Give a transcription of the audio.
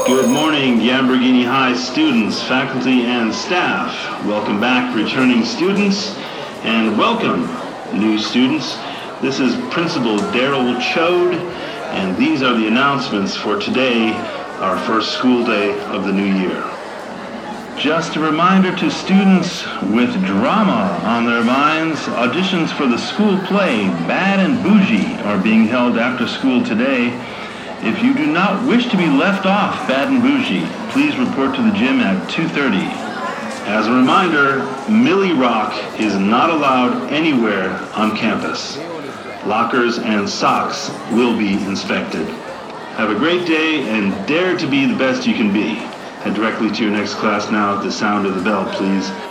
Good morning, Lamborghini High students, faculty, and staff. Welcome back, returning students, and welcome, new students. This is Principal Daryl Chode, and these are the announcements for today, our first school day of the new year. Just a reminder to students with drama on their minds, auditions for the school play Bad and Bougie are being held after school today. If you do not wish to be left off Bad and Bougie, please report to the gym at 2:30. As a reminder, Millie Rock is not allowed anywhere on campus. Lockers and socks will be inspected. Have a great day and dare to be the best you can be. Head directly to your next class now at the sound of the bell, please.